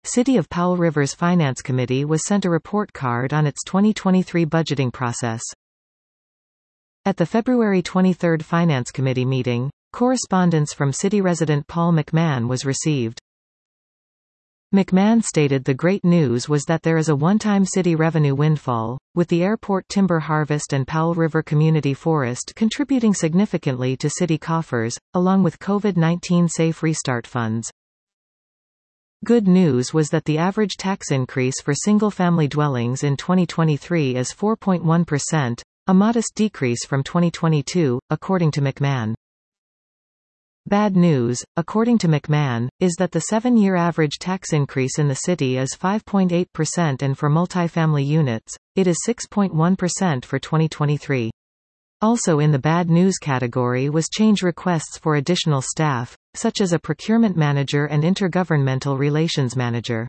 City of Powell River's Finance Committee was sent a report card on its 2023 budgeting process. At the February 23 Finance Committee meeting, correspondence from city resident Paul McMahon was received. McMahon stated the great news was that there is a one-time city revenue windfall, with the airport timber harvest and Powell River Community Forest contributing significantly to city coffers, along with COVID-19 Safe Restart funds. Good news was that the average tax increase for single-family dwellings in 2023 is 4.1%, a modest decrease from 2022, according to McMahon. Bad news, according to McMahon, is that the 7-year average tax increase in the city is 5.8% and for multifamily units, it is 6.1% for 2023. Also in the bad news category was change requests for additional staff, such as a procurement manager and intergovernmental relations manager.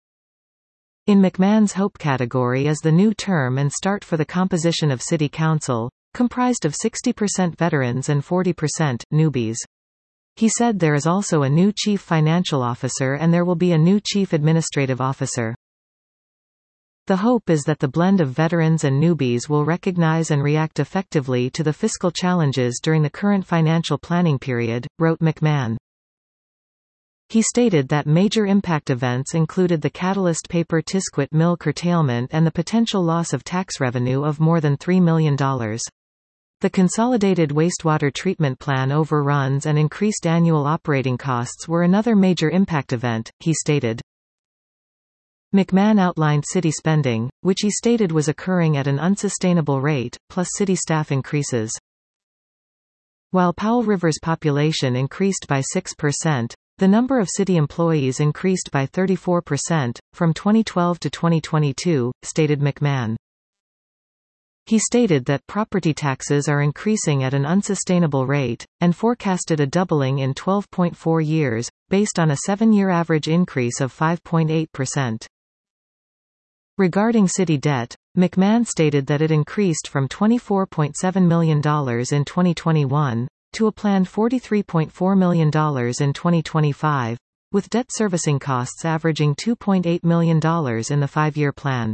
In McMahon's hope category is the new term and start for the composition of City Council, comprised of 60% veterans and 40% newbies. He said there is also a new Chief Financial Officer and there will be a new Chief Administrative Officer. The hope is that the blend of veterans and newbies will recognize and react effectively to the fiscal challenges during the current financial planning period, wrote McMahon. He stated that major impact events included the Catalyst Paper Tisquit mill curtailment and the potential loss of tax revenue of more than $3 million. The Consolidated Wastewater Treatment Plan overruns and increased annual operating costs were another major impact event, he stated. McMahon outlined city spending, which he stated was occurring at an unsustainable rate, plus city staff increases. While Powell River's population increased by 6%, the number of city employees increased by 34%, from 2012 to 2022, stated McMahon. He stated that property taxes are increasing at an unsustainable rate, and forecasted a doubling in 12.4 years, based on a 7-year average increase of 5.8%. Regarding city debt, McMahon stated that it increased from $24.7 million in 2021, to a planned $43.4 million in 2025, with debt servicing costs averaging $2.8 million in the 5-year plan.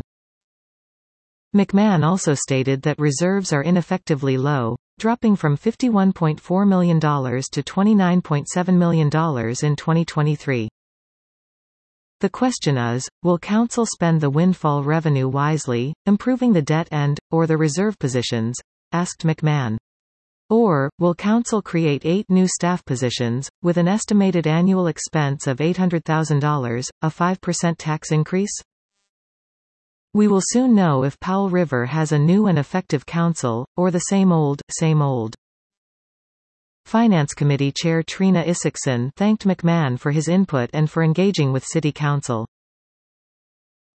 McMahon also stated that reserves are ineffectively low, dropping from $51.4 million to $29.7 million in 2023. The question is, will Council spend the windfall revenue wisely, improving the debt or the reserve positions? Asked McMahon. Or, will Council create 8 new staff positions, with an estimated annual expense of $800,000, a 5% tax increase? We will soon know if Powell River has a new and effective council, or the same old. Finance Committee Chair Trina Isakson thanked McMahon for his input and for engaging with City Council.